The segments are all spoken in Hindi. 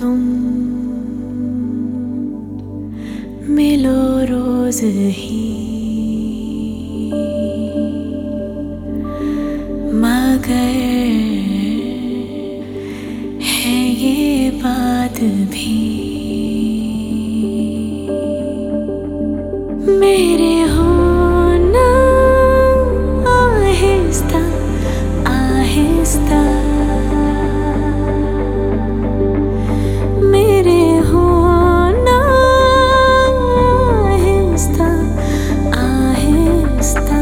तुम मिलो रोज ही, मगर है ये बात भी मेरे होना आहिस्ता आहिस्ता, मेरे होना आहिस्ता आहिस्ता।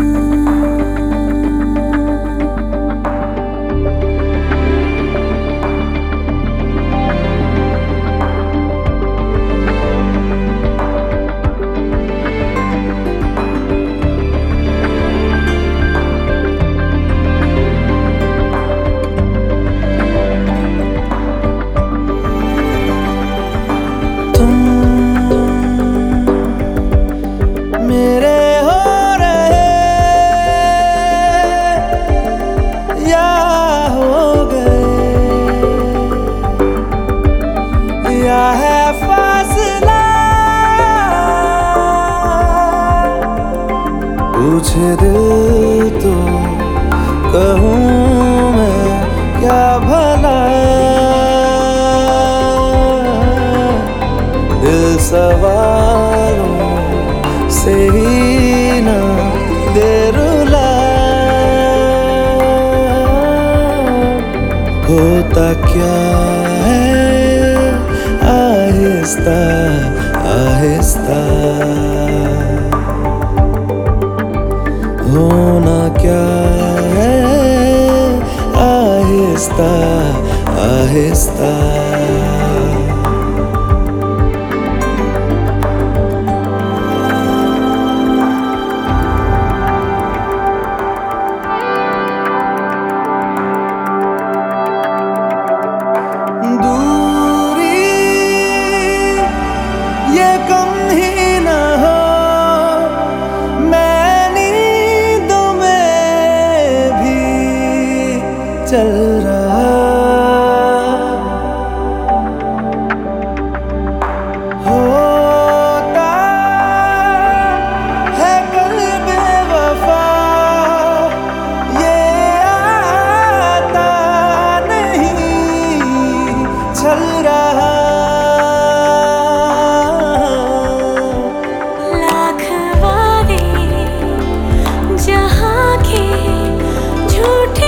पूछे दिल तो कहूँ मैं क्या भला, दिल सवालों से ही ना दे रुला। होता क्या है आहिस्ता आहिस्ता, होना क्या है आहिस्ता आहिस्ता। दूरी ये कम ही ना हो, चल रहा होता है कल बेवफा, ये आता नहीं चल रहा। लाख वादे जहाँ के झूठे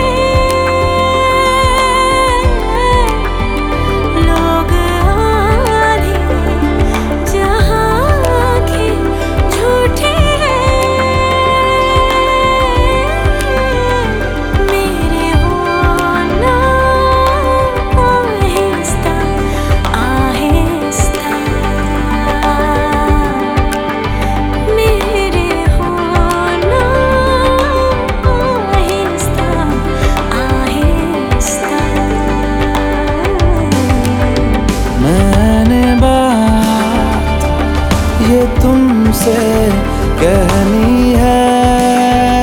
तुमसे कहनी है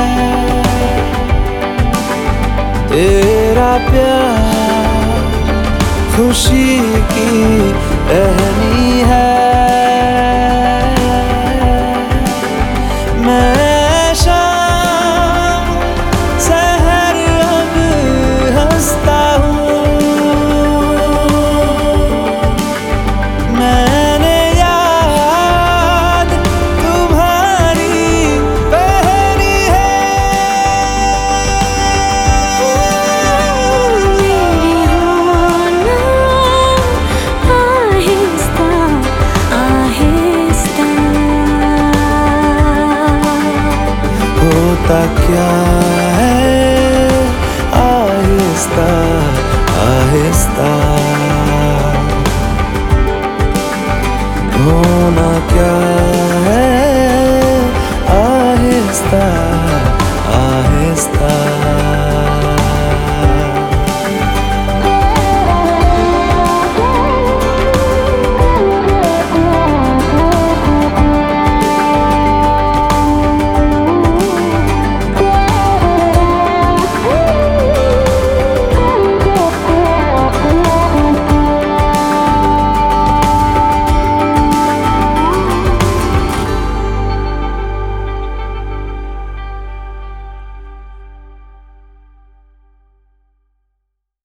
तेरा प्यार खुशी की टहनी है। मैं शाम सहर अब हंसता हूँ, होता क्या है आहिस्ता आहिस्ता।